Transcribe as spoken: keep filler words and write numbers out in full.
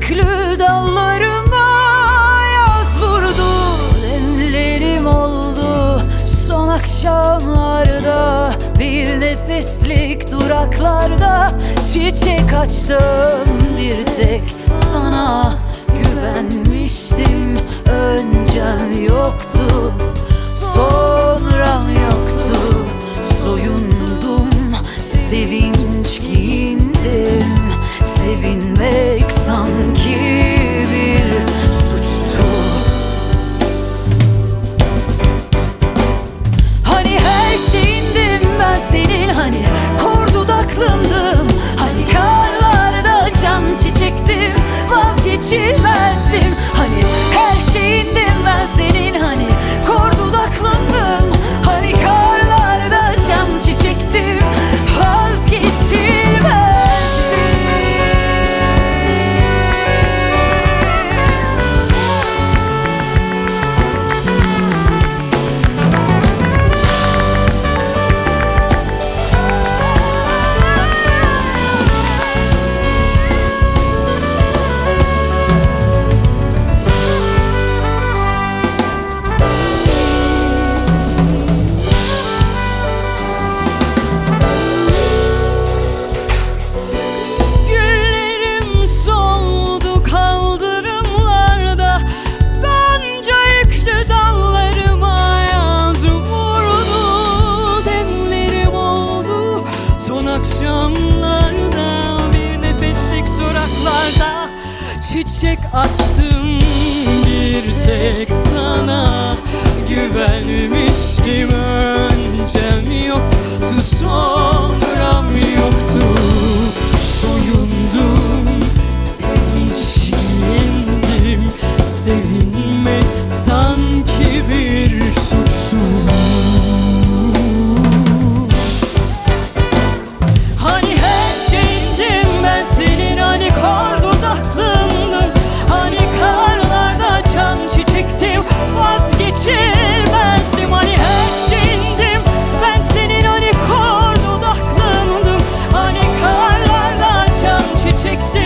yüklü dallarıma yaz vurdu. Demlerim oldu son akşamlarda, bir nefeslik duraklarda çiçek açtım. Bir tek sana güvenmiştim. Öncem yoktu, sonram yoktu. Soyundum, sevinç giyindim. Sevinmek sanki bir suçtu. Hani her şeyindim ben senin, hani kor dudaklımdım, hani karlarda can çiçektim, vazgeçilmezdim. Hani her şeyindim ben senin, hani kor dudaklımdım, hani karlarda can çiçektim, vazgeçilmezdim. Akşamlarda bir nefeslik duraklarda çiçek açtım. Bir tek sana güvenmiştim. Öncem yoktu, sonram yoktu. Soyundum, sevinç giyindim. Sevinmek sanki bir suçtu. Vazgeçilmezdim, hani her şeyindim ben senin, hani kor dudaklımdım, hani karlarda açan çiçektim.